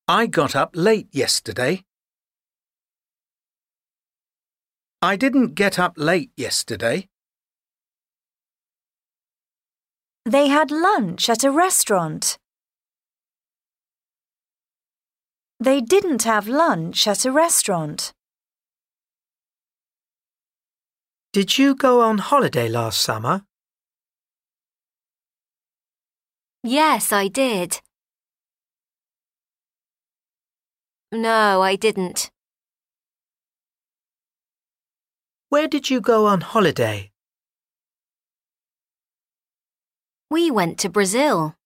I got up late yesterday. I didn't get up late yesterday. They had lunch at a restaurant. They didn't have lunch at a restaurant. Did you go on holiday last summer? Yes, I did. No, I didn't. Where did you go on holiday? We went to Brazil.